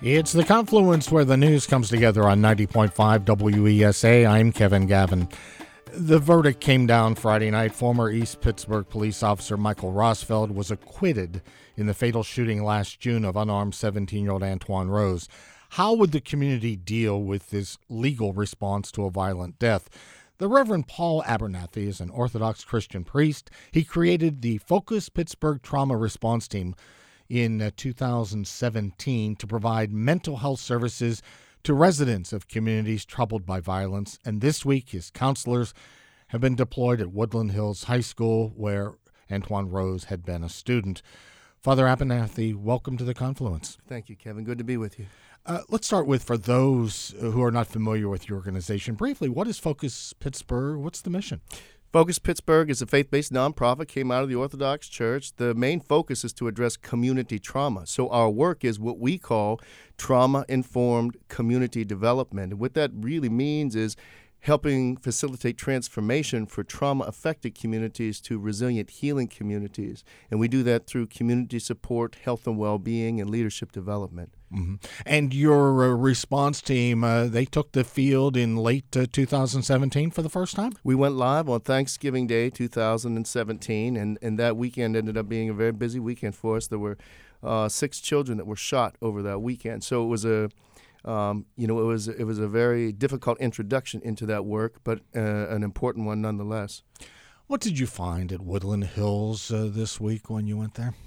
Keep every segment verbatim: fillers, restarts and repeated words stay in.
It's the confluence where the news comes together on ninety point five W E S A. I'm Kevin Gavin. The verdict came down Friday night. Former East Pittsburgh police officer Michael Rosfeld was acquitted in the fatal shooting last June of unarmed seventeen-year-old Antwon Rose. How would the community deal with this legal response to a violent death? The Reverend Paul Abernathy is an Orthodox Christian priest. He created the Focus Pittsburgh Trauma Response Team in uh, two thousand seventeen to provide mental health services to residents of communities troubled by violence. And this week, his counselors have been deployed at Woodland Hills High School, where Antwon Rose had been a student. Father Abernathy, welcome to the Confluence. Thank you, Kevin. Good to be with you. Uh, let's start with, for those who are not familiar with your organization, briefly, what is Focus Pittsburgh? What's the mission? Focus Pittsburgh is a faith-based nonprofit, came out of the Orthodox Church. The main focus is to address community trauma. So our work is what we call trauma-informed community development. And what that really means is helping facilitate transformation for trauma-affected communities to resilient healing communities. And we do that through community support, health and well-being, and leadership development. Mm-hmm. And your uh, response team, uh, they took the field in late uh, two thousand seventeen for the first time? We went live on Thanksgiving Day two thousand seventeen, and, and that weekend ended up being a very busy weekend for us. There were uh, six children that were shot over that weekend. So it was a Um, you know, it was it was a very difficult introduction into that work, but uh, an important one nonetheless. What did you find at Woodland Hills uh, this week when you went there?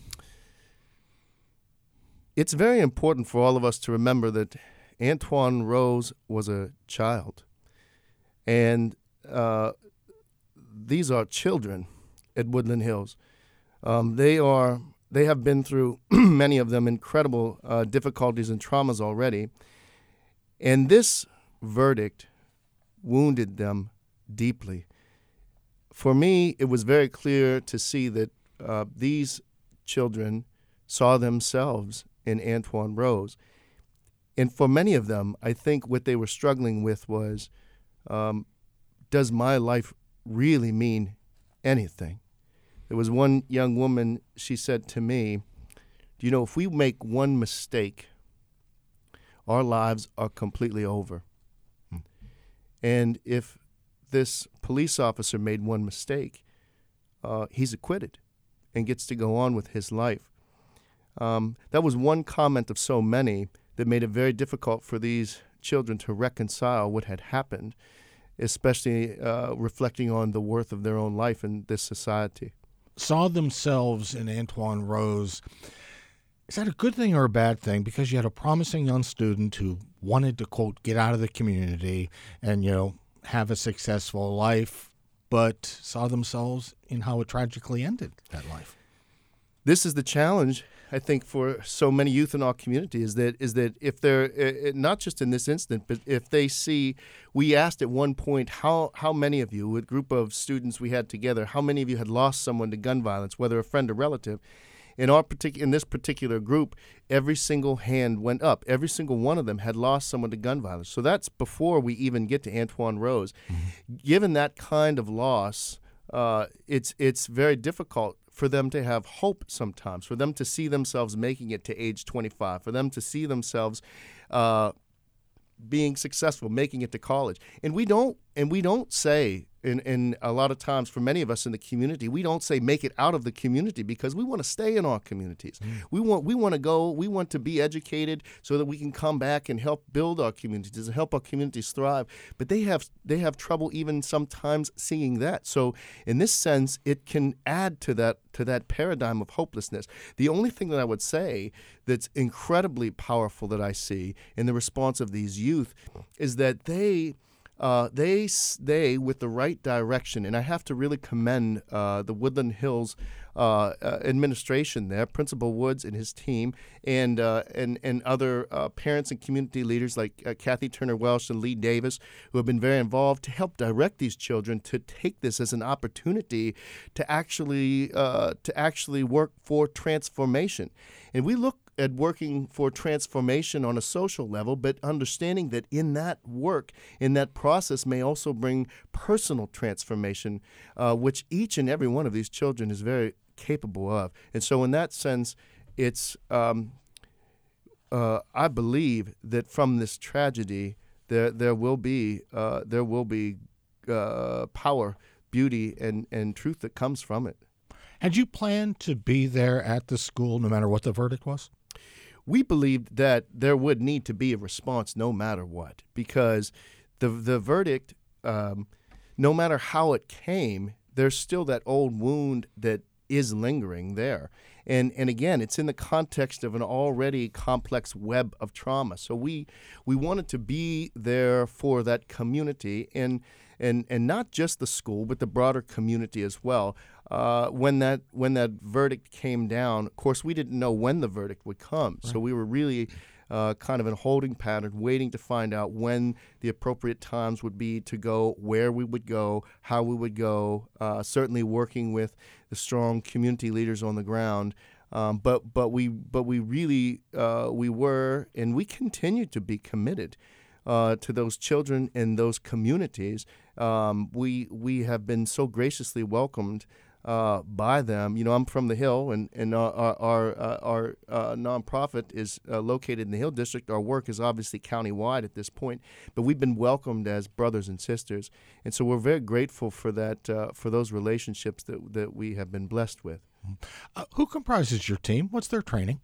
It's very important for all of us to remember that Antwon Rose was a child, and uh, these are children at Woodland Hills. Um, they are they have been through many of them incredible uh, difficulties and traumas already. And this verdict wounded them deeply. For me, it was very clear to see that uh, these children saw themselves in Antwon Rose. And for many of them, I think what they were struggling with was, um, does my life really mean anything? There was one young woman, she said to me, you know, if we make one mistake, our lives are completely over. Hmm. And if this police officer made one mistake, uh, he's acquitted and gets to go on with his life. Um, that was one comment of so many that made it very difficult for these children to reconcile what had happened, especially uh, reflecting on the worth of their own life in this society. Saw themselves in Antwon Rose. Is that a good thing or a bad thing? Because you had a promising young student who wanted to, quote, get out of the community and, you know, have a successful life, but saw themselves in how it tragically ended that life. This is the challenge, I think, for so many youth in our community is that is that if they're, uh, not just in this instant, but if they see, we asked at one point how, how many of you, a group of students we had together, how many of you had lost someone to gun violence, whether a friend or relative. In our partic- in this particular group, every single hand went up. Every single one of them had lost someone to gun violence. So that's before we even get to Antwon Rose. Mm-hmm. Given that kind of loss, uh, it's it's very difficult for them to have hope sometimes, for them to see themselves making it to age twenty-five, for them to see themselves uh, being successful, making it to college. And we don't and we don't say, in, in a lot of times for many of us in the community, we don't say make it out of the community because we want to stay in our communities. Mm. We want we want to go, we want to be educated so that we can come back and help build our communities and help our communities thrive. But they have they have trouble even sometimes seeing that. So in this sense, it can add to that to that paradigm of hopelessness. The only thing that I would say that's incredibly powerful that I see in the response of these youth is that they Uh, they, they, with the right direction, and I have to really commend uh, the Woodland Hills uh, uh, administration there, Principal Woods and his team, and uh, and and other uh, parents and community leaders like uh, Kathy Turner Welsh and Lee Davis, who have been very involved to help direct these children to take this as an opportunity to actually uh, to actually work for transformation. And we look at working for transformation on a social level, but understanding that in that work, in that process, may also bring personal transformation, uh, which each and every one of these children is very capable of. And so in that sense, it's um, uh, I believe that from this tragedy, there there will be uh, there will be uh, power, beauty, and, and truth that comes from it. Had you planned to be there at the school no matter what the verdict was? We believed that there would need to be a response no matter what, because the the verdict, um, no matter how it came, there's still that old wound that is lingering there. And and again, it's in the context of an already complex web of trauma. So we we wanted to be there for that community, and and and not just the school, but the broader community as well. Uh, when that when that verdict came down, of course, we didn't know when the verdict would come. Right. So we were really uh, kind of in a holding pattern, waiting to find out when the appropriate times would be to go, where we would go, how we would go. Uh, certainly working with the strong community leaders on the ground. Um, but but we but we really uh, we were and we continue to be committed uh, to those children and those communities. Um, we we have been so graciously welcomed uh, by them. You know, I'm from the Hill, and and our our our, uh, our uh, nonprofit is uh, located in the Hill District. Our work is obviously countywide at this point, but we've been welcomed as brothers and sisters, and so we're very grateful for that uh, for those relationships that that we have been blessed with. Uh, who comprises your team? What's their training?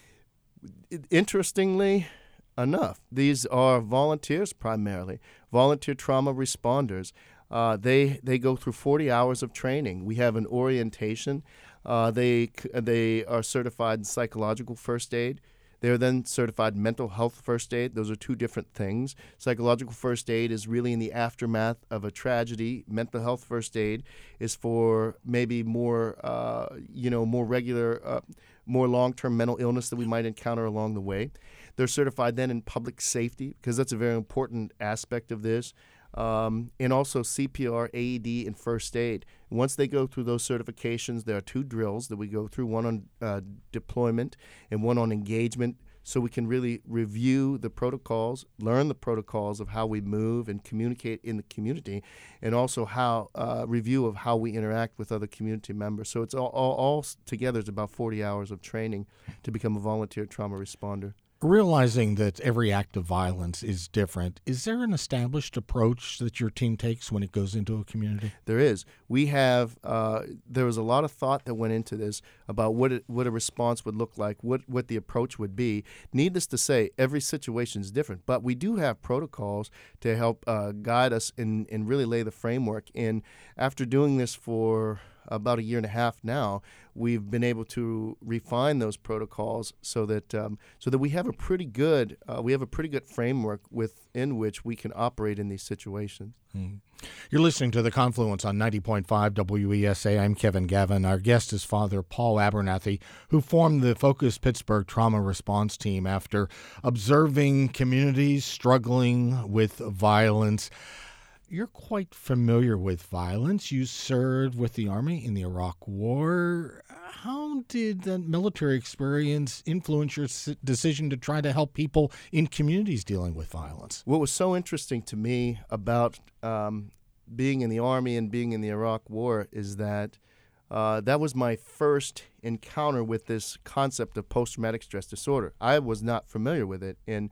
Interestingly enough, these are volunteers primarily, volunteer trauma responders. Uh, they they go through forty hours of training. We have an orientation. Uh, they they are certified in psychological first aid. They're then certified mental health first aid. Those are two different things. Psychological first aid is really in the aftermath of a tragedy. Mental health first aid is for maybe more, uh, you know, more regular, uh, more long-term mental illness that we might encounter along the way. They're certified then in public safety, because that's a very important aspect of this. Um, and also C P R, A E D, and first aid. Once they go through those certifications, there are two drills that we go through, one on uh, deployment and one on engagement, so we can really review the protocols, learn the protocols of how we move and communicate in the community, and also how uh, review of how we interact with other community members. So it's all, all, all together, it's about forty hours of training to become a volunteer trauma responder. Realizing that every act of violence is different, is there an established approach that your team takes when it goes into a community? There is. We have, uh, there was a lot of thought that went into this about what it, what a response would look like, what, what the approach would be. Needless to say, every situation is different, but we do have protocols to help uh, guide us and, and really lay the framework. And after doing this for about a year and a half now, we've been able to refine those protocols so that um, so that we have a pretty good uh, we have a pretty good framework within which we can operate in these situations. Mm. You're listening to The Confluence on ninety point five W E S A. I'm Kevin Gavin. Our guest is Father Paul Abernathy, who formed the Focus Pittsburgh Trauma Response Team after observing communities struggling with violence. You're quite familiar with violence. You served with the Army in the Iraq War. How did that military experience influence your decision to try to help people in communities dealing with violence? What was so interesting to me about um, being in the Army and being in the Iraq War is that uh, that was my first encounter with this concept of post-traumatic stress disorder. I was not familiar with it. And,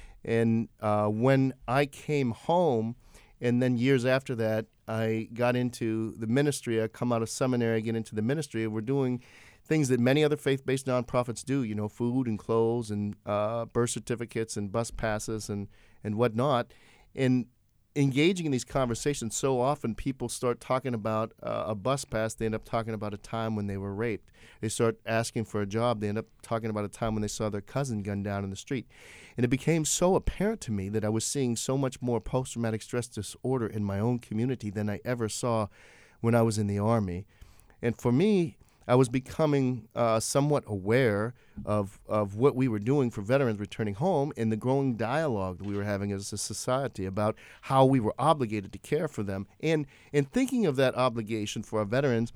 and uh, when I came home, and then years after that, I got into the ministry. I come out of seminary, I get into the ministry. We're doing things that many other faith-based nonprofits do, you know, food and clothes and uh, birth certificates and bus passes and, and whatnot. And engaging in these conversations, so often people start talking about uh, a bus pass, they end up talking about a time when they were raped. They start asking for a job, they end up talking about a time when they saw their cousin gunned down in the street. And it became so apparent to me that I was seeing so much more post-traumatic stress disorder in my own community than I ever saw when I was in the Army. And for me, I was becoming uh, somewhat aware of, of what we were doing for veterans returning home and the growing dialogue that we were having as a society about how we were obligated to care for them. And, and thinking of that obligation for our veterans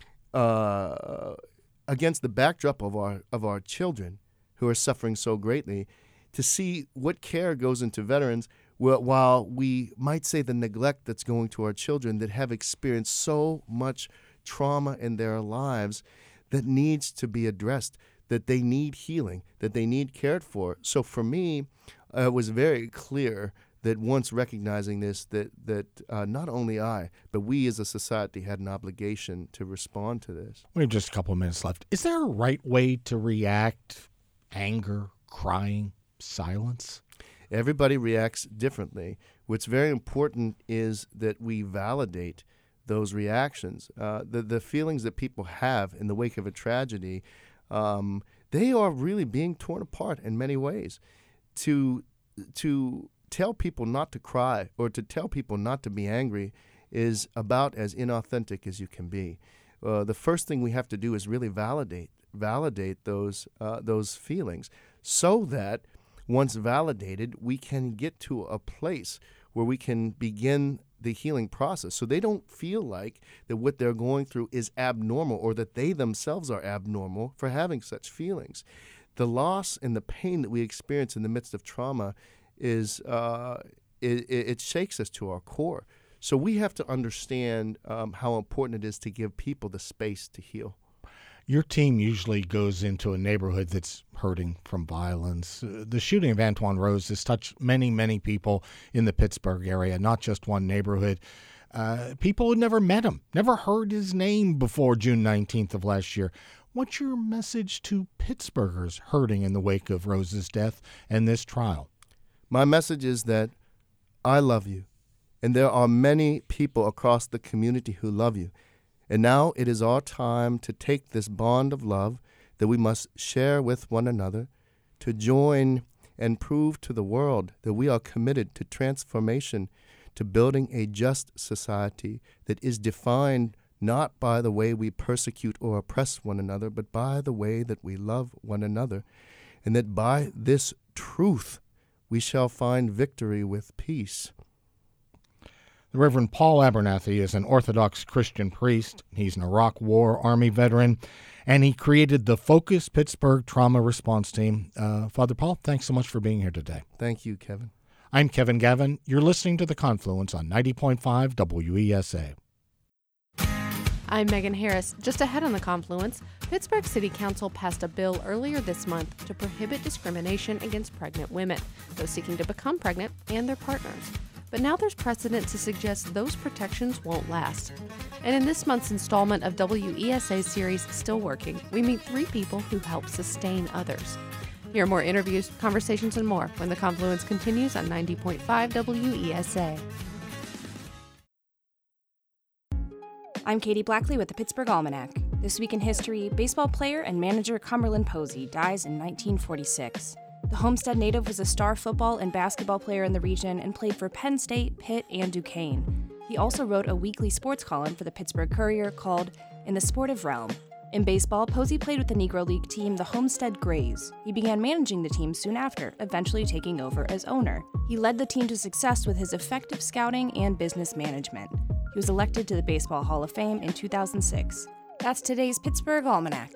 uh, against the backdrop of our, of our children who are suffering so greatly, to see what care goes into veterans while we might say the neglect that's going to our children that have experienced so much trauma in their lives that needs to be addressed. that they need healing, that they need cared for. So for me, uh, it was very clear that once recognizing this, that that uh, not only I, but we as a society had an obligation to respond to this. We have just a couple of minutes left. Is there a right way to react? Anger, crying, silence? Everybody reacts differently. What's very important is that we validate those reactions. Uh, the, the feelings that people have in the wake of a tragedy, um, they are really being torn apart in many ways. To, to tell people not to cry or to tell people not to be angry is about as inauthentic as you can be. Uh, the first thing we have to do is really validate validate those uh, those feelings, so that once validated, we can get to a place where we can begin the healing process, so they don't feel like that what they're going through is abnormal or that they themselves are abnormal for having such feelings. The loss and the pain that we experience in the midst of trauma is uh, it, it shakes us to our core. So we have to understand um, how important it is to give people the space to heal. Your team usually goes into a neighborhood that's hurting from violence. Uh, the shooting of Antoine Rose has touched many, many people in the Pittsburgh area, not just one neighborhood. Uh, people who never met him, never heard his name before June nineteenth of last year. What's your message to Pittsburghers hurting in the wake of Rose's death and this trial? My message is that I love you, and there are many people across the community who love you. And now it is our time to take this bond of love that we must share with one another, to join and prove to the world that we are committed to transformation, to building a just society that is defined not by the way we persecute or oppress one another, but by the way that we love one another, and that by this truth we shall find victory with peace. The Reverend Paul Abernathy is an Orthodox Christian priest. He's an Iraq War Army veteran, and he created the Focus Pittsburgh Trauma Response Team. Uh, Father Paul, thanks so much for being here today. Thank you, Kevin. I'm Kevin Gavin. You're listening to The Confluence on ninety point five W E S A. I'm Megan Harris. Just ahead on The Confluence, Pittsburgh City Council passed a bill earlier this month to prohibit discrimination against pregnant women, those seeking to become pregnant, and their partners. But now there's precedent to suggest those protections won't last. And in this month's installment of W E S A's series Still Working, we meet three people who help sustain others. Hear more interviews, conversations, and more when The Confluence continues on ninety point five W E S A. I'm Katie Blackley with the Pittsburgh Almanac. This week in history, baseball player and manager Cumberland Posey dies in nineteen forty-six. The Homestead native was a star football and basketball player in the region and played for Penn State, Pitt, and Duquesne. He also wrote a weekly sports column for the Pittsburgh Courier called In the Sportive Realm. In baseball, Posey played with the Negro League team the Homestead Grays. He began managing the team soon after, eventually taking over as owner. He led the team to success with his effective scouting and business management. He was elected to the Baseball Hall of Fame in two thousand six. That's today's Pittsburgh Almanac.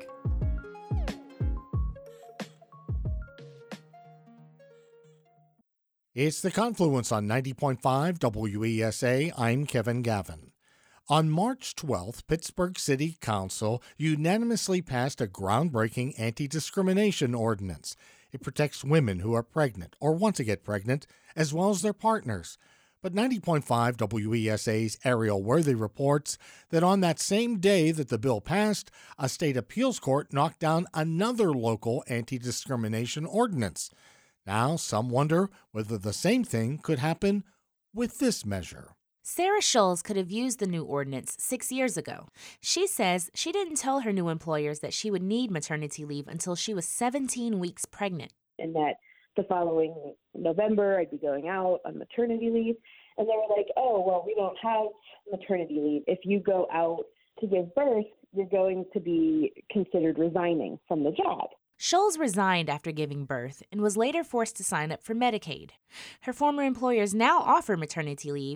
It's The Confluence on ninety point five W E S A. I'm Kevin Gavin. On March twelfth, Pittsburgh City Council unanimously passed a groundbreaking anti-discrimination ordinance. It protects women who are pregnant or want to get pregnant, as well as their partners. But ninety point five W E S A's Ariel Worthy reports that on that same day that the bill passed, a state appeals court knocked down another local anti-discrimination ordinance. Now, some wonder whether the same thing could happen with this measure. Sarah Scholes could have used the new ordinance six years ago. She says she didn't tell her new employers that she would need maternity leave until she was seventeen weeks pregnant. And that the following November, I'd be going out on maternity leave. And they were like, oh, well, we don't have maternity leave. If you go out to give birth, you're going to be considered resigning from the job. Scholes resigned after giving birth and was later forced to sign up for Medicaid. Her former employers now offer maternity leave,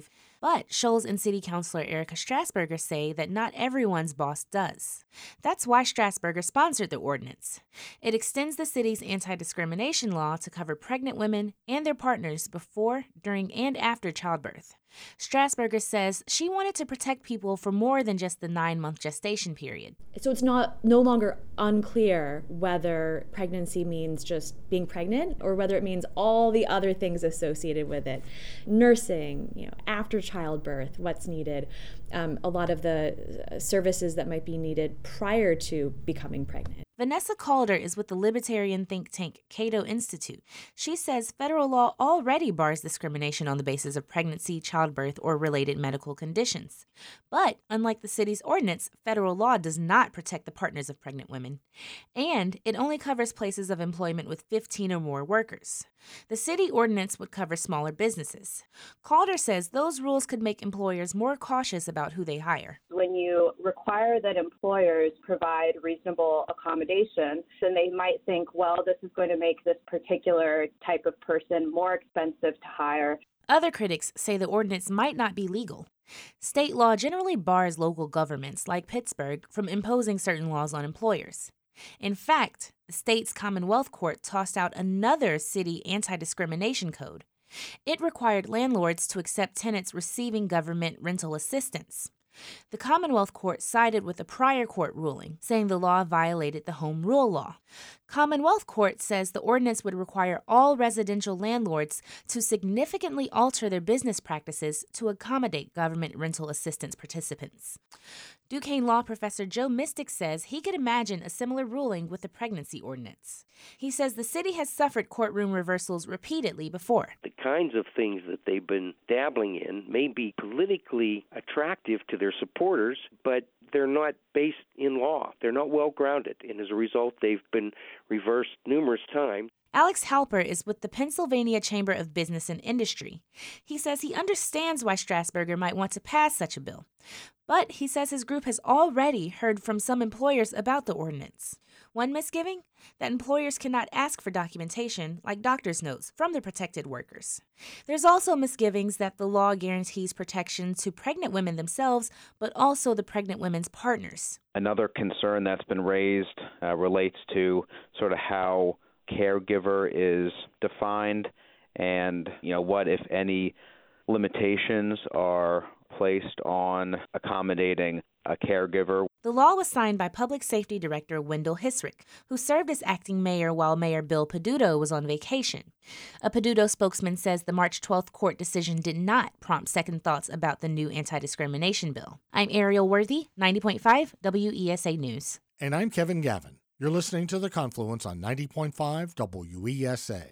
But Shoals and City Councilor Erica Strasburger say that not everyone's boss does. That's why Strasburger sponsored the ordinance. It extends the city's anti-discrimination law to cover pregnant women and their partners before, during, and after childbirth. Strasburger says she wanted to protect people for more than just the nine-month gestation period. So it's not no longer unclear whether pregnancy means just being pregnant or whether it means all the other things associated with it. Nursing, you know, after childbirth, what's needed, um, a lot of the services that might be needed prior to becoming pregnant. Vanessa Calder is with the libertarian think tank Cato Institute. She says federal law already bars discrimination on the basis of pregnancy, childbirth, or related medical conditions. But, unlike the city's ordinance, federal law does not protect the partners of pregnant women. And it only covers places of employment with fifteen or more workers. The city ordinance would cover smaller businesses. Calder says those rules could make employers more cautious about who they hire. When you require that employers provide reasonable accommodation, then they might think, well, this is going to make this particular type of person more expensive to hire. Other critics say the ordinance might not be legal. State law generally bars local governments, like Pittsburgh, from imposing certain laws on employers. In fact, the state's Commonwealth Court tossed out another city anti-discrimination code. It required landlords to accept tenants receiving government rental assistance. The Commonwealth Court sided with a prior court ruling, saying the law violated the Home Rule law. Commonwealth Court says the ordinance would require all residential landlords to significantly alter their business practices to accommodate government rental assistance participants. Duquesne law professor Joe Mystic says he could imagine a similar ruling with the pregnancy ordinance. He says the city has suffered courtroom reversals repeatedly before. The kinds of things that they've been dabbling in may be politically attractive to their supporters, but they're not based in law. They're not well grounded, and as a result, they've been reversed numerous times. Alex Halper is with the Pennsylvania Chamber of Business and Industry. He says he understands why Strasburger might want to pass such a bill. But he says his group has already heard from some employers about the ordinance. One misgiving? That employers cannot ask for documentation, like doctor's notes, from the protected workers. There's also misgivings that the law guarantees protection to pregnant women themselves, but also the pregnant women's partners. Another concern that's been raised uh, relates to sort of how caregiver is defined and, you know, what, if any, limitations are placed on accommodating a caregiver. The law was signed by Public Safety Director Wendell Hisrick, who served as acting mayor while Mayor Bill Peduto was on vacation. A Peduto spokesman says the March twelfth court decision did not prompt second thoughts about the new anti-discrimination bill. I'm Ariel Worthy, ninety point five W E S A News. And I'm Kevin Gavin. You're listening to The Confluence on ninety point five W E S A.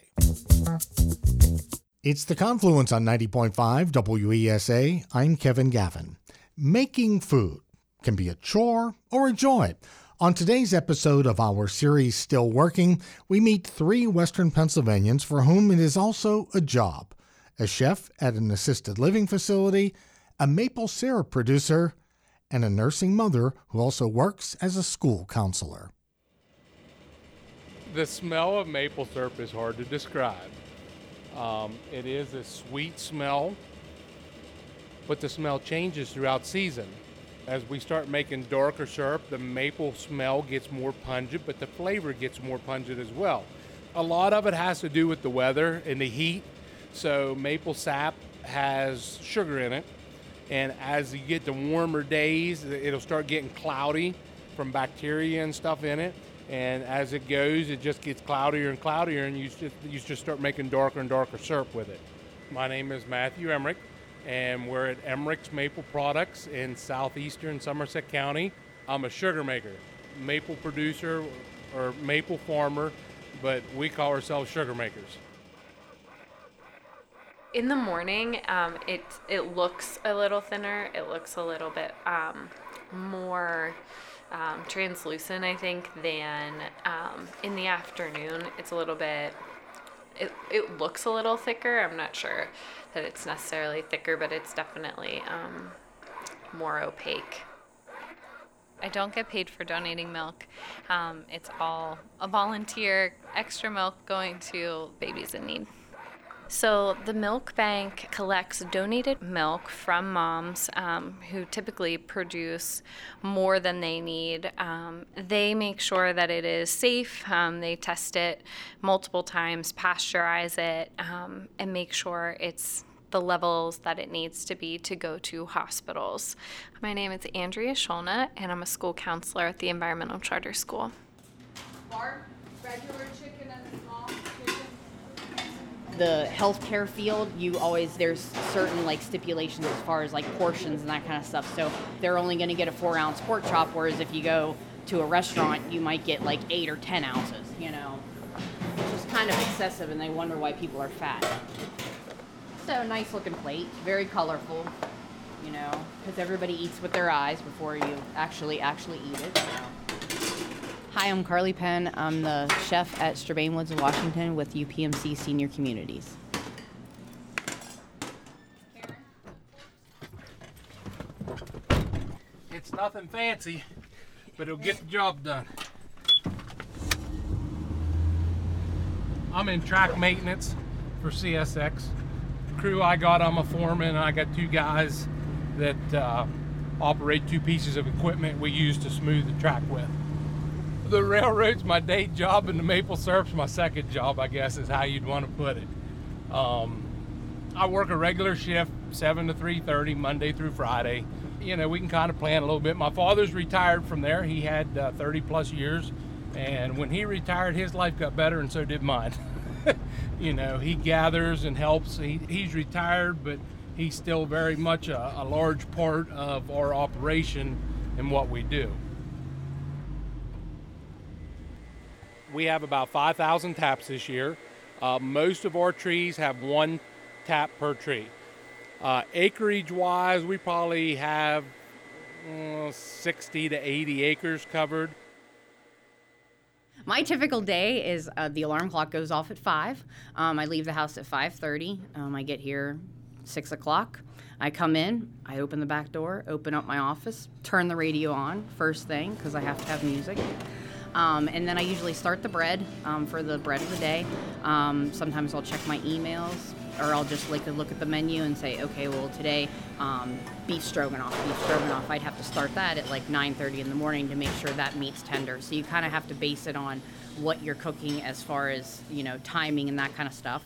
It's The Confluence on ninety point five W E S A. I'm Kevin Gavin. Making food can be a chore or a joy. On today's episode of our series Still Working, we meet three Western Pennsylvanians for whom it is also a job. A chef at an assisted living facility, a maple syrup producer, and a nursing mother who also works as a school counselor. The smell of maple syrup is hard to describe. Um, it is a sweet smell, but the smell changes throughout season. As we start making darker syrup, the maple smell gets more pungent, but the flavor gets more pungent as well. A lot of it has to do with the weather and the heat. So maple sap has sugar in it, and as you get to warmer days, it'll start getting cloudy from bacteria and stuff in it. And as it goes, it just gets cloudier and cloudier, and you just, you just start making darker and darker syrup with it. My name is Matthew Emmerich, and we're at Emmerich's Maple Products in southeastern Somerset County. I'm a sugar maker, maple producer, or maple farmer, but we call ourselves sugar makers. In the morning, um, it it looks a little thinner. It looks a little bit um, more um, translucent, I think, than um, in the afternoon. It's a little bit. It it looks a little thicker. I'm not sure that it's necessarily thicker, but it's definitely um, more opaque. I don't get paid for donating milk. Um, it's all a volunteer, extra milk going to babies in need. So the milk bank collects donated milk from moms um, who typically produce more than they need. Um, they make sure that it is safe. Um, they test it multiple times, pasteurize it, um, and make sure it's the levels that it needs to be to go to hospitals. My name is Andrea Scholna, and I'm a school counselor at the Environmental Charter School. Barb, regular chicken and small chicken. The healthcare field, you always, there's certain like stipulations as far as like portions and that kind of stuff. So they're only going to get a four ounce pork chop, whereas if you go to a restaurant, you might get like eight or ten ounces, you know, which is kind of excessive, and they wonder why people are fat. So nice looking plate, very colorful, you know, because everybody eats with their eyes before you actually actually eat it. So. Hi, I'm Carly Penn. I'm the chef at Strabane Woods of Washington with U P M C Senior Communities. It's nothing fancy, but it'll get the job done. I'm in track maintenance for C S X. The crew I got, I'm a foreman, and I got two guys that uh, operate two pieces of equipment we use to smooth the track with. The railroad's my day job, and the maple syrup's my second job, I guess is how you'd want to put it. Um, I work a regular shift, seven to three thirty, Monday through Friday. You know, we can kind of plan a little bit. My father's retired from there. He had uh, thirty plus years, and when he retired, his life got better, and so did mine. You know, he gathers and helps. He, he's retired, but he's still very much a, a large part of our operation and what we do. We have about five thousand taps this year. Uh, most of our trees have one tap per tree. Uh, acreage-wise, we probably have uh, sixty to eighty acres covered. My typical day is uh, the alarm clock goes off at five. Um, I leave the house at five thirty. Um, I get here six o'clock. I come in, I open the back door, open up my office, turn the radio on first thing because I have to have music. Um, and then I usually start the bread um, for the bread of the day. Um, sometimes I'll check my emails, or I'll just like to look at the menu and say, okay, well today um, beef stroganoff, beef stroganoff. I'd have to start that at like nine thirty in the morning to make sure that meat's tender. So you kind of have to base it on what you're cooking as far as, you know, timing and that kind of stuff.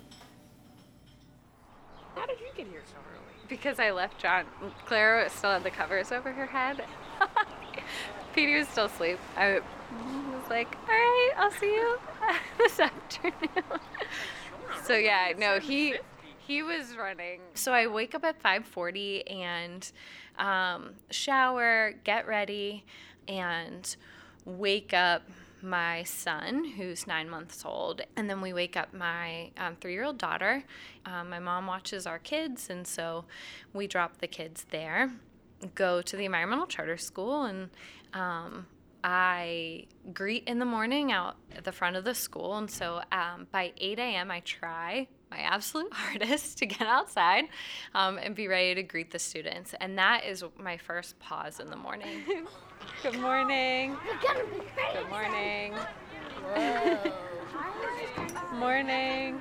How did you get here so early? Because I left John. Clara still had the covers over her head. Petey was still asleep. I was like, all right, I'll see you this afternoon. So yeah, no, he he was running. So I wake up at five forty and um, shower, get ready, and wake up my son, who's nine months old, and then we wake up my um, three-year-old daughter. Um, my mom watches our kids, and so we drop the kids there, go to the Environmental Charter School, and um, I greet in the morning out at the front of the school. And so um, by eight a.m. I try my absolute hardest to get outside um, and be ready to greet the students. And that is my first pause in the morning. Good morning. Good morning. Whoa. Morning.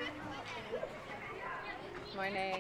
Morning.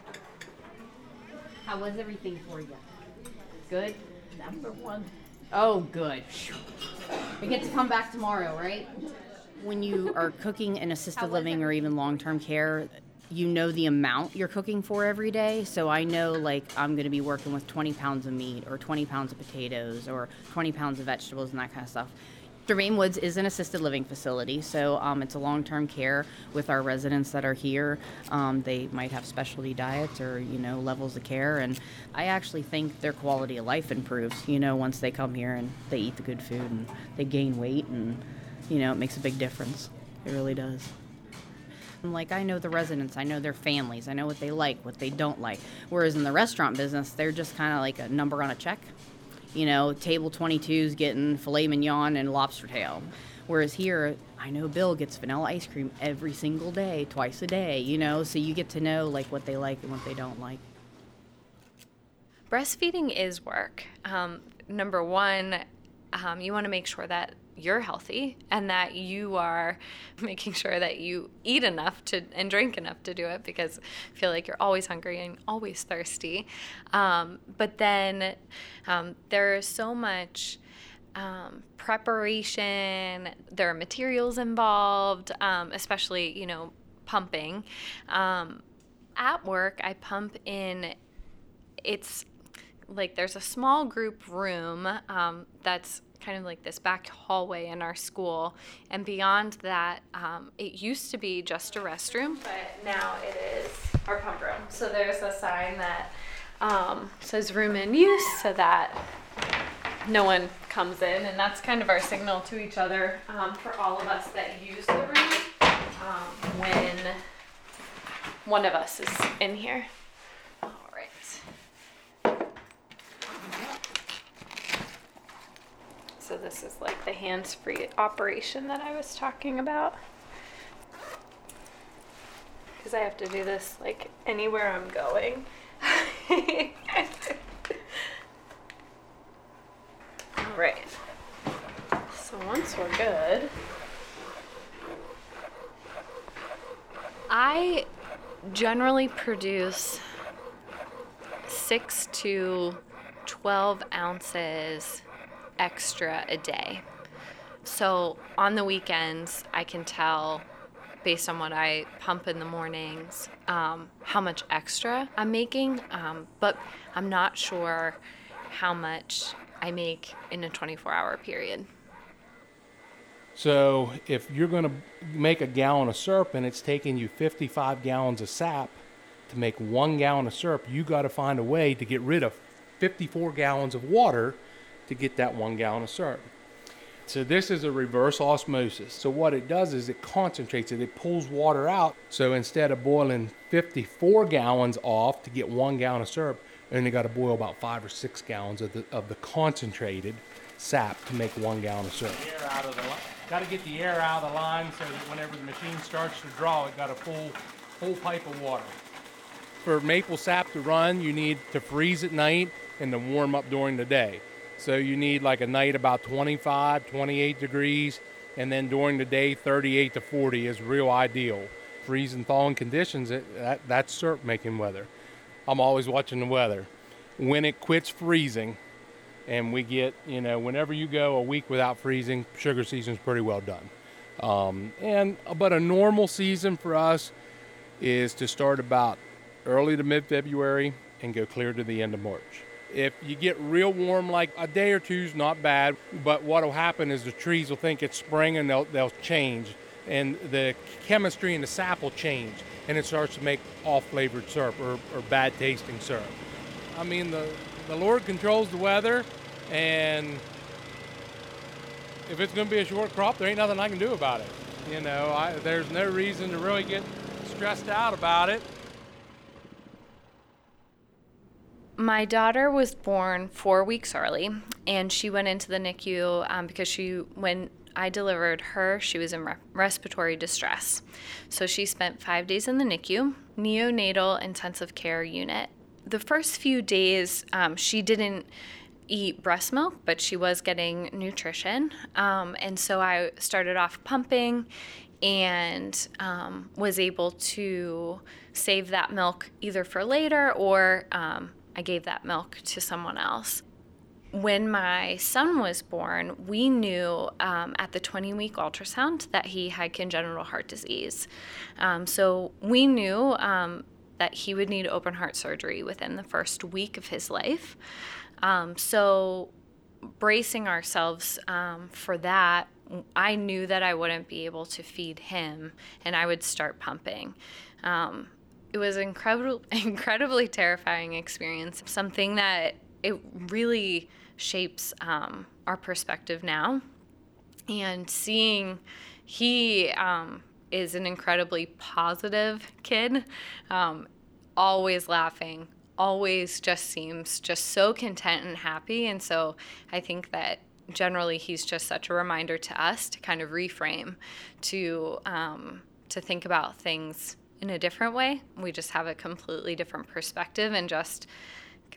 How was everything for you? Good? Number one. Oh, good. We get to come back tomorrow, right? When you are cooking in assisted living or even long-term care, you know the amount you're cooking for every day. So I know, like, I'm going to be working with twenty pounds of meat or twenty pounds of potatoes or twenty pounds of vegetables and that kind of stuff. Strabane Woods is an assisted living facility, so um, it's a long-term care with our residents that are here. Um, they might have specialty diets or, you know, levels of care, and I actually think their quality of life improves, you know, once they come here and they eat the good food and they gain weight, and, you know, it makes a big difference. It really does. And like, I know the residents, I know their families, I know what they like, what they don't like. Whereas in the restaurant business, they're just kind of like a number on a check. You know, table twenty-two's getting filet mignon and lobster tail. Whereas here, I know Bill gets vanilla ice cream every single day, twice a day, you know, so you get to know, like, what they like and what they don't like. Breastfeeding is work. Um, number one, um, you want to make sure that you're healthy and that you are making sure that you eat enough to and drink enough to do it, because I feel like you're always hungry and always thirsty. Um, but then um, there is so much um, preparation. There are materials involved, um, especially, you know, pumping. Um, at work, I pump in, it's like there's a small group room um, that's kind of like this back hallway in our school, and beyond that, um, it used to be just a restroom, but now it is our pump room. So there's a sign that um, says room in use, so that no one comes in, and that's kind of our signal to each other um, for all of us that use the room um, when one of us is in here. All right. So this is like the hands-free operation that I was talking about. Because I have to do this like anywhere I'm going. All right. So once we're good, I generally produce six to twelve ounces extra a day. So on the weekends, I can tell based on what I pump in the mornings um, how much extra I'm making, um, but I'm not sure how much I make in a twenty-four hour period. So if you're going to make a gallon of syrup and it's taking you fifty-five gallons of sap to make one gallon of syrup, you got to find a way to get rid of fifty-four gallons of water to get that one gallon of syrup. So this is a reverse osmosis. So what it does is it concentrates it, it pulls water out. So instead of boiling fifty-four gallons off to get one gallon of syrup, you only got to boil about five or six gallons of the, of the concentrated sap to make one gallon of syrup. Air out of the line. Got to get the air out of the line so that whenever the machine starts to draw, it got a full, full pipe of water. For maple sap to run, you need to freeze at night and to warm up during the day. So you need like a night about twenty-five, twenty-eight degrees, and then during the day, thirty-eight to forty is real ideal. Freeze and thawing conditions, it, that, that's syrup making weather. I'm always watching the weather. When it quits freezing, and we get, you know, whenever you go a week without freezing, sugar season's pretty well done. Um, and but a normal season for us is to start about early to mid-February and go clear to the end of March. If you get real warm, like a day or two's not bad, but what'll happen is the trees will think it's spring and they'll they'll change, and the chemistry in the sap will change, and it starts to make off-flavored syrup or, or bad-tasting syrup. I mean, the the Lord controls the weather, and if it's going to be a short crop, there ain't nothing I can do about it. You know, I, there's no reason to really get stressed out about it. My daughter was born four weeks early, and she went into the N I C U um, because she, when I delivered her, she was in re- respiratory distress. So she spent five days in the N I C U, neonatal intensive care unit. The first few days, um, she didn't eat breast milk, but she was getting nutrition. Um, and so I started off pumping and um, was able to save that milk either for later or um, I gave that milk to someone else. When my son was born, we knew um, at the twenty-week ultrasound that he had congenital heart disease. Um, so we knew um, that he would need open heart surgery within the first week of his life. Um, so bracing ourselves um, for that, I knew that I wouldn't be able to feed him, and I would start pumping. Um, It was an incredible, incredibly terrifying experience, something that it really shapes um, our perspective now. And seeing he um, is an incredibly positive kid, um, always laughing, always just seems just so content and happy. And so I think that generally he's just such a reminder to us to kind of reframe, to um, to think about things in a different way. We just have a completely different perspective and just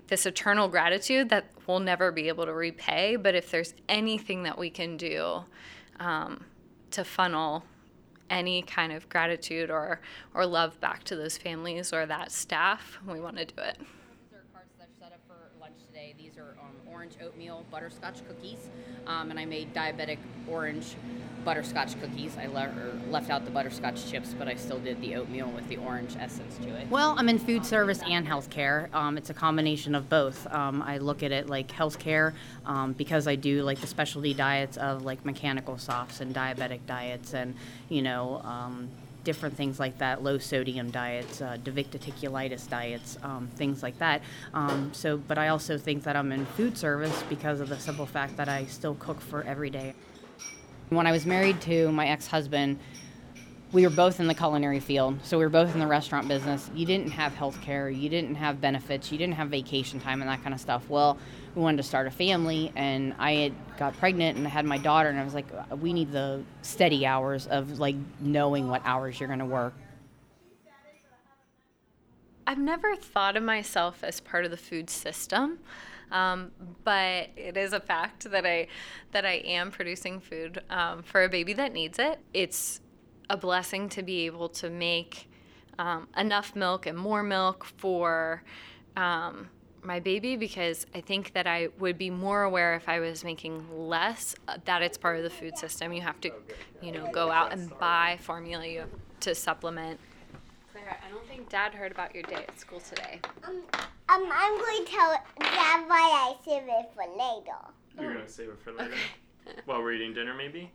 this eternal gratitude that we'll never be able to repay. But if there's anything that we can do um, to funnel any kind of gratitude or, or love back to those families or that staff, we want to do it. These are carts that I've set up for lunch today. These are um, orange oatmeal butterscotch cookies, um, and I made diabetic orange butterscotch cookies. I le- left out the butterscotch chips, but I still did the oatmeal with the orange essence to it. Well, I'm in food service and healthcare. Um, it's a combination of both. Um, I look at it like healthcare um, because I do like the specialty diets of like mechanical softs and diabetic diets and, you know, um, different things like that, low sodium diets, uh, diverticulitis diets, um, things like that. Um, so, but I also think that I'm in food service because of the simple fact that I still cook for every day. When I was married to my ex-husband, we were both in the culinary field, so we were both in the restaurant business. You didn't have health care, you didn't have benefits, you didn't have vacation time and that kind of stuff. Well, we wanted to start a family, and I had got pregnant and I had my daughter, and I was like, we need the steady hours of like knowing what hours you're going to work. I've never thought of myself as part of the food system. Um, but it is a fact that I that I am producing food um, for a baby that needs it. It's a blessing to be able to make um, enough milk and more milk for um, my baby, because I think that I would be more aware if I was making less uh, that it's part of the food system. You have to, you know, go out and buy formula you have to supplement. Clara, I don't think Dad heard about your day at school today. Um, um I'm going to tell Dad why I saved it for later. You're going to save it for later? Okay. While we're eating dinner, maybe?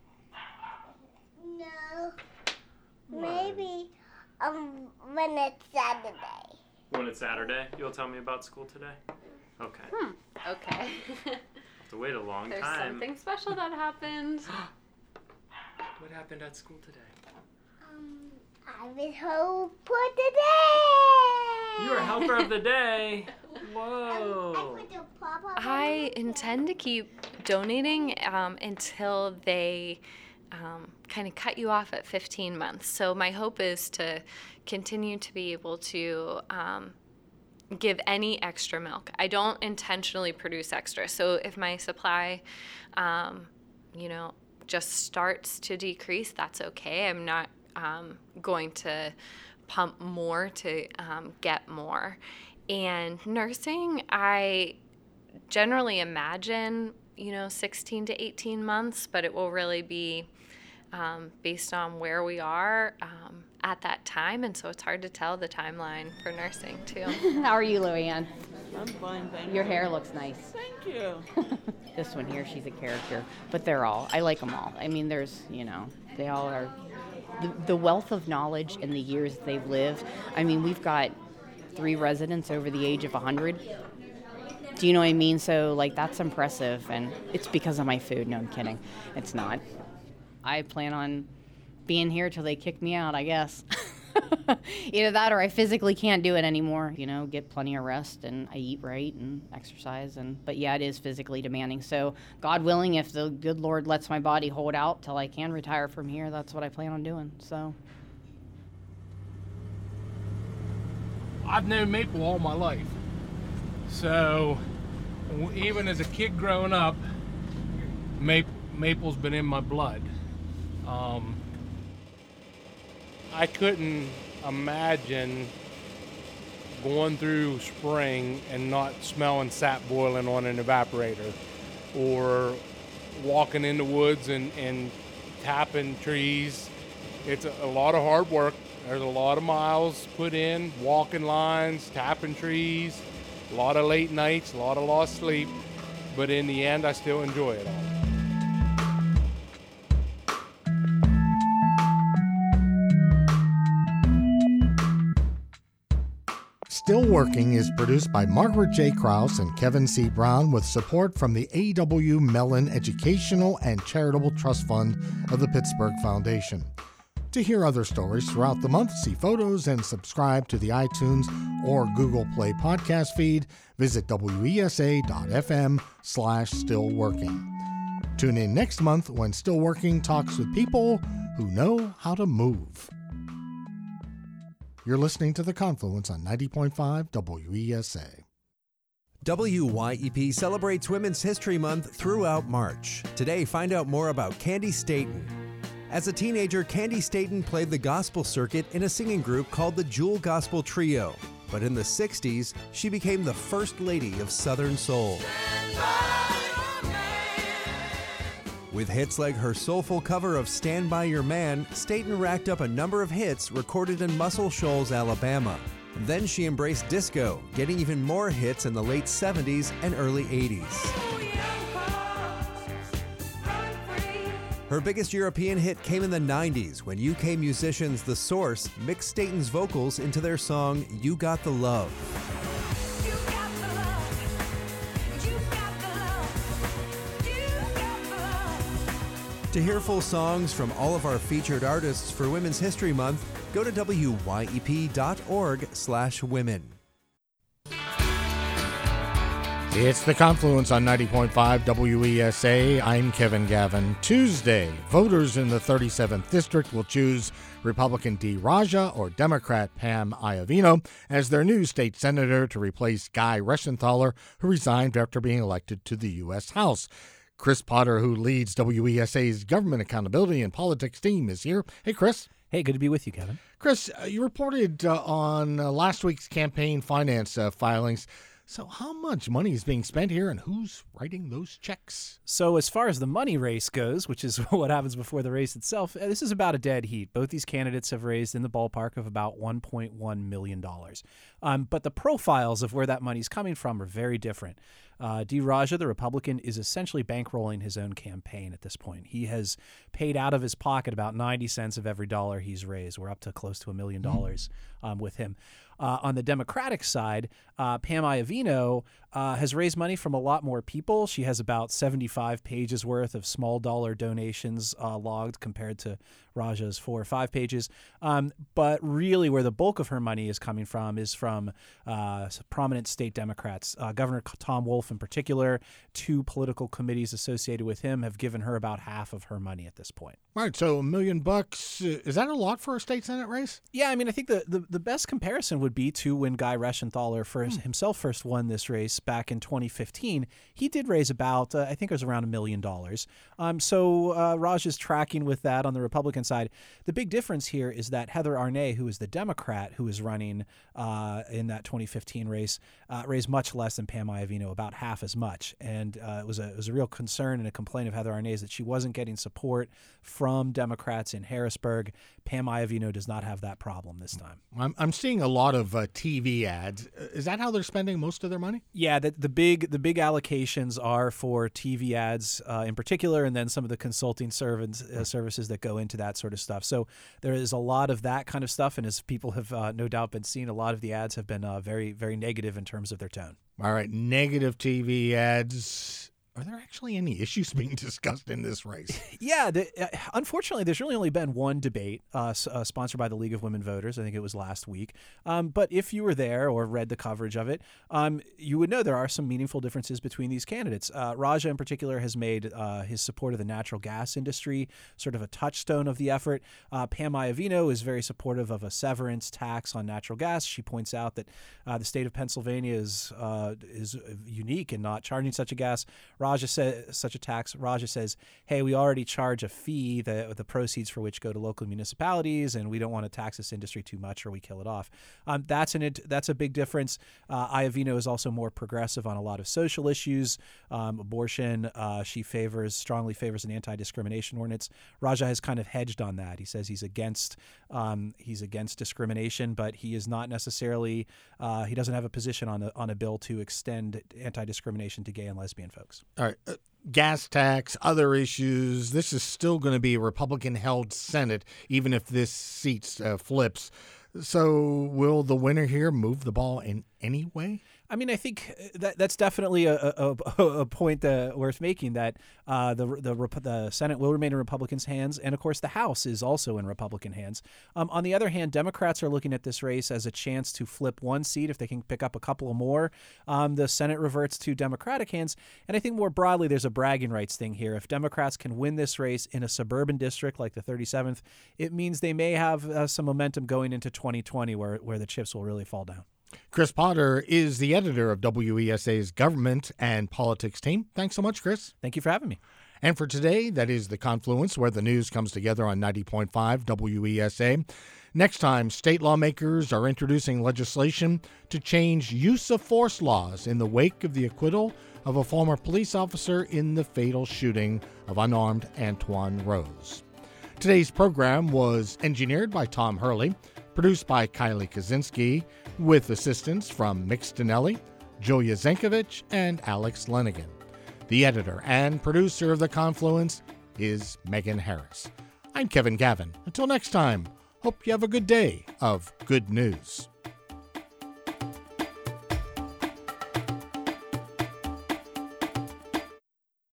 No. Maybe um when it's Saturday. When it's Saturday, you'll tell me about school today? Okay. Hmm. Okay. Have to wait a long There's time. There's something special that happened. What happened at school today? Um, I was home for the day. You were helper of the day. Whoa. I intend to keep donating um, until they um, kind of cut you off at fifteen months. So my hope is to continue to be able to um, give any extra milk. I don't intentionally produce extra. So if my supply, um, you know, just starts to decrease, that's okay. I'm not um, going to pump more to um, get more. And nursing, I generally imagine, you know, sixteen to eighteen months, but it will really be um, based on where we are um, at that time. And so it's hard to tell the timeline for nursing, too. How are you, Louanne? I'm fine, thank Your you. hair looks nice. Thank you. This one here, she's a character, but they're all, I like them all. I mean, there's, you know, they all are, the, the wealth of knowledge and the years they've lived. I mean, we've got three residents over the age of one hundred. Do you know what I mean? So, like, that's impressive, and it's because of my food. No, I'm kidding. It's not. I plan on being here till they kick me out, I guess. Either that or I physically can't do it anymore. You know, get plenty of rest, and I eat right and exercise. And but, yeah, it is physically demanding. So, God willing, if the good Lord lets my body hold out till I can retire from here, that's what I plan on doing. So. I've known Maple all my life. So even as a kid growing up, Maple, Maple's been in my blood. Um, I couldn't imagine going through spring and not smelling sap boiling on an evaporator, or walking in the woods and, and tapping trees. It's a, a lot of hard work. There's a lot of miles put in, walking lines, tapping trees, a lot of late nights, a lot of lost sleep, but in the end, I still enjoy it all. Still Working is produced by Margaret J. Krause and Kevin C. Brown with support from the A W Mellon Educational and Charitable Trust Fund of the Pittsburgh Foundation. To hear other stories throughout the month, see photos, and subscribe to the iTunes or Google Play podcast feed, visit W E S A dot F M slash Still Working. Tune in next month when Still Working talks with people who know how to move. You're listening to The Confluence on ninety point five W E S A. W Y E P celebrates Women's History Month throughout March. Today, find out more about Candy Staten. As a teenager, Candy Staten played the gospel circuit in a singing group called the Jewel Gospel Trio. But in the sixties, she became the first lady of Southern Soul. With hits like her soulful cover of Stand By Your Man, Staten racked up a number of hits recorded in Muscle Shoals, Alabama. Then she embraced disco, getting even more hits in the late seventies and early eighties. Her biggest European hit came in the nineties when U K musicians The Source mixed Staten's vocals into their song You Got the Love. To hear full songs from all of our featured artists for Women's History Month, go to W Y E P dot org slash women. It's The Confluence on ninety point five W E S A. I'm Kevin Gavin. Tuesday, voters in the thirty-seventh District will choose Republican Dee Raja or Democrat Pam Iovino as their new state senator to replace Guy Reschenthaler, who resigned after being elected to the U S House. Chris Potter, who leads W E S A's Government Accountability and Politics team, is here. Hey, Chris. Hey, good to be with you, Kevin. Chris, uh, you reported uh, on uh, last week's campaign finance uh, filings. So how much money is being spent here and who's writing those checks? So as far as the money race goes, which is what happens before the race itself, this is about a dead heat. Both these candidates have raised in the ballpark of about one point one million dollars. Um, but the profiles of where that money's coming from are very different. Uh, Dee Raja, the Republican, is essentially bankrolling his own campaign at this point. He has paid out of his pocket about ninety cents of every dollar he's raised. We're up to close to a million dollars um, with him. Uh, on the Democratic side, uh, Pam Iovino uh, has raised money from a lot more people. She has about seventy-five pages worth of small dollar donations uh, logged compared to Raja's four or five pages. Um, but really where the bulk of her money is coming from is from uh, prominent state Democrats. Uh, Governor Tom Wolf in particular, two political committees associated with him have given her about half of her money at this point. Right, so a million bucks, is that a lot for a state Senate race? Yeah, I mean, I think the, the, the best comparison would be to when Guy Reschenthaler first, hmm. himself first won this race back in twenty fifteen. He did raise about, uh, I think it was around a million dollars. Um, so uh, Raj is tracking with that on the Republican side. The big difference here is that Heather Arnay, who is the Democrat who is running uh, in that twenty fifteen race, uh, raised much less than Pam Iovino, about half as much. And uh, it was a it was a real concern and a complaint of Heather Arnay's that she wasn't getting support from Democrats in Harrisburg. Pam Iovino does not have that problem this time. I'm I'm seeing a lot of uh, T V ads. Is that how they're spending most of their money? Yeah, the, the big the big allocations are for T V ads uh, in particular, and then some of the consulting servants, uh, services that go into that sort of stuff. So there is a lot of that kind of stuff, and as people have uh, no doubt been seeing, a lot of the ads have been uh, very, very negative in terms of their tone. All right, negative T V ads. Are there actually any issues being discussed in this race? Yeah, the, uh, unfortunately, there's really only been one debate uh, s- uh, sponsored by the League of Women Voters. I think it was last week. Um, but if you were there or read the coverage of it, um, you would know there are some meaningful differences between these candidates. Uh, Raja, in particular, has made uh, his support of the natural gas industry sort of a touchstone of the effort. Uh, Pam Iovino is very supportive of a severance tax on natural gas. She points out that uh, the state of Pennsylvania is uh, is unique in not charging such a gas. Raja says such a tax. Raja says, "Hey, we already charge a fee, the the proceeds for which go to local municipalities, and we don't want to tax this industry too much, or we kill it off." Um, that's an that's a big difference. Uh, Iovino is also more progressive on a lot of social issues, um, abortion. Uh, she favors strongly favors an anti-discrimination ordinance. Raja has kind of hedged on that. He says he's against um, he's against discrimination, but he is not necessarily uh, he doesn't have a position on a on a bill to extend anti-discrimination to gay and lesbian folks. All right. Uh, gas tax, other issues. This is still going to be a Republican-held Senate, even if this seat uh, flips. So will the winner here move the ball in any way? I mean, I think that that's definitely a, a, a point that worth making, that uh, the, the the Senate will remain in Republicans' hands, and of course the House is also in Republican hands. Um, on the other hand, Democrats are looking at this race as a chance to flip one seat if they can pick up a couple of more. Um, the Senate reverts to Democratic hands, and I think more broadly there's a bragging rights thing here. If Democrats can win this race in a suburban district like the thirty-seventh, it means they may have uh, some momentum going into twenty twenty where, where the chips will really fall down. Chris Potter is the editor of W E S A's Government and Politics team. Thanks so much, Chris. Thank you for having me. And for today, that is The Confluence, where the news comes together on ninety point five W E S A. Next time, state lawmakers are introducing legislation to change use of force laws in the wake of the acquittal of a former police officer in the fatal shooting of unarmed Antoine Rose. Today's program was engineered by Tom Hurley, produced by Kylie Kaczynski, with assistance from Mick Stinelli, Julia Zenkovich, and Alex Lenigan. The editor and producer of The Confluence is Megan Harris. I'm Kevin Gavin. Until next time, hope you have a good day of good news.